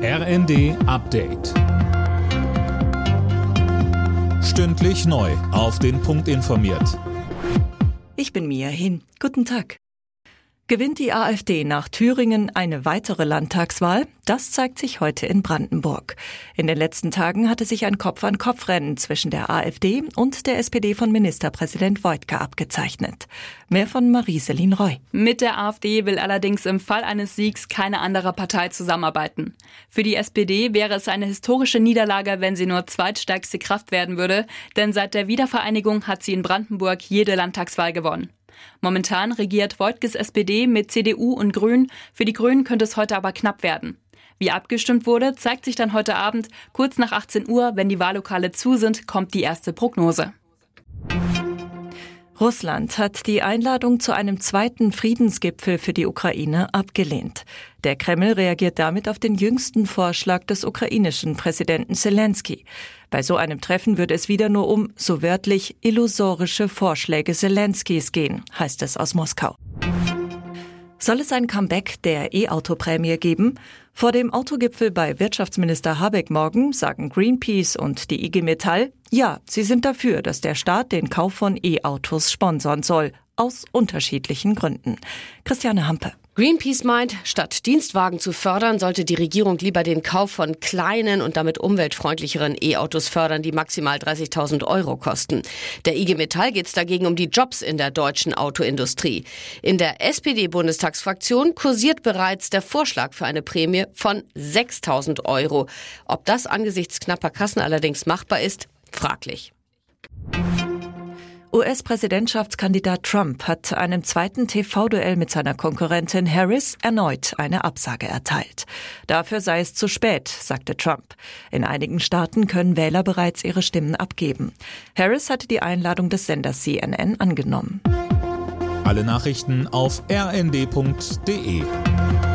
RND Update. Stündlich neu auf den Punkt informiert. Ich bin Mia Hin. Guten Tag. Gewinnt die AfD nach Thüringen eine weitere Landtagswahl? Das zeigt sich heute in Brandenburg. In den letzten Tagen hatte sich ein Kopf-an-Kopf-Rennen zwischen der AfD und der SPD von Ministerpräsident Wojtka abgezeichnet. Mehr von Marie-Selin Roy. Mit der AfD will allerdings im Fall eines Siegs keine andere Partei zusammenarbeiten. Für die SPD wäre es eine historische Niederlage, wenn sie nur zweitstärkste Kraft werden würde, denn seit der Wiedervereinigung hat sie in Brandenburg jede Landtagswahl gewonnen. Momentan regiert Wojtkas SPD mit CDU und Grünen. Für die Grünen könnte es heute aber knapp werden. Wie abgestimmt wurde, zeigt sich dann heute Abend. Kurz nach 18 Uhr, wenn die Wahllokale zu sind, kommt die erste Prognose. Russland hat die Einladung zu einem zweiten Friedensgipfel für die Ukraine abgelehnt. Der Kreml reagiert damit auf den jüngsten Vorschlag des ukrainischen Präsidenten Selenskyj. Bei so einem Treffen würde es wieder nur um, so wörtlich, illusorische Vorschläge Selenskys gehen, heißt es aus Moskau. Soll es ein Comeback der E-Auto-Prämie geben? Vor dem Autogipfel bei Wirtschaftsminister Habeck morgen sagen Greenpeace und die IG Metall, ja, sie sind dafür, dass der Staat den Kauf von E-Autos sponsern soll, aus unterschiedlichen Gründen. Christiane Hampe. Greenpeace meint, statt Dienstwagen zu fördern, sollte die Regierung lieber den Kauf von kleinen und damit umweltfreundlicheren E-Autos fördern, die maximal 30.000 € kosten. Der IG Metall geht es dagegen um die Jobs in der deutschen Autoindustrie. In der SPD-Bundestagsfraktion kursiert bereits der Vorschlag für eine Prämie von 6.000 €. Ob das angesichts knapper Kassen allerdings machbar ist, fraglich. US-Präsidentschaftskandidat Trump hat einem zweiten TV-Duell mit seiner Konkurrentin Harris erneut eine Absage erteilt. Dafür sei es zu spät, sagte Trump. In einigen Staaten können Wähler bereits ihre Stimmen abgeben. Harris hatte die Einladung des Senders CNN angenommen. Alle Nachrichten auf rnd.de.